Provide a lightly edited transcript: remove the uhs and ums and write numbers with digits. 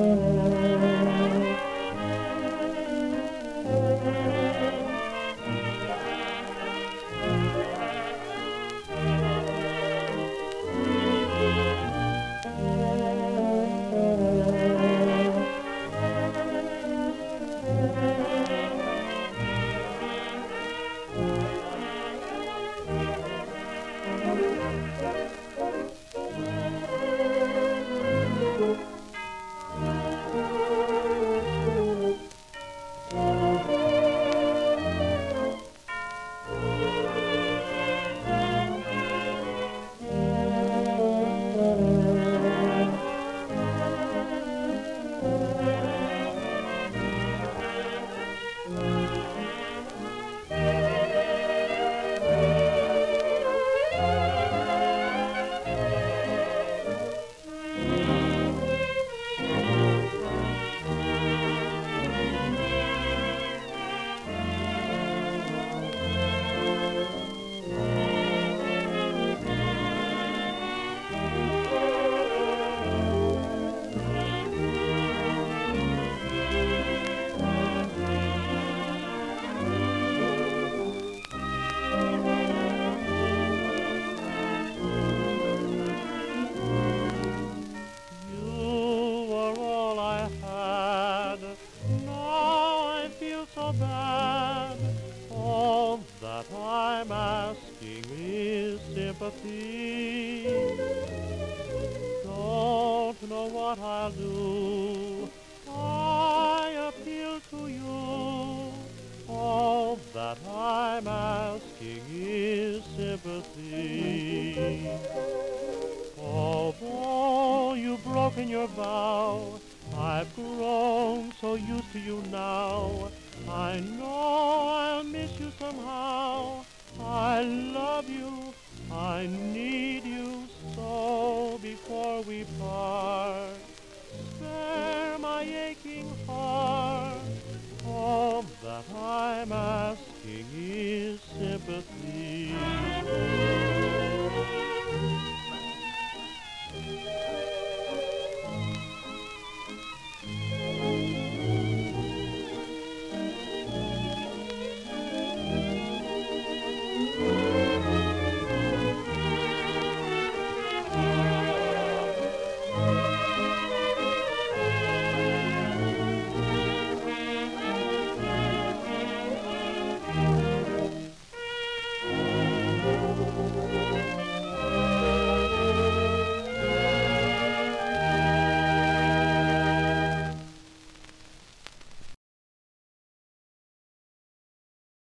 So bad. All that I'm asking is sympathy. Don't know what I'll do. I appeal to you. All that I'm asking is sympathy. Although you've broken your vow, I've grown so used to you now. I know I'll miss you somehow. I love you, I need you so before we part. Spare my aching heart. All that I'm asking is sympathy.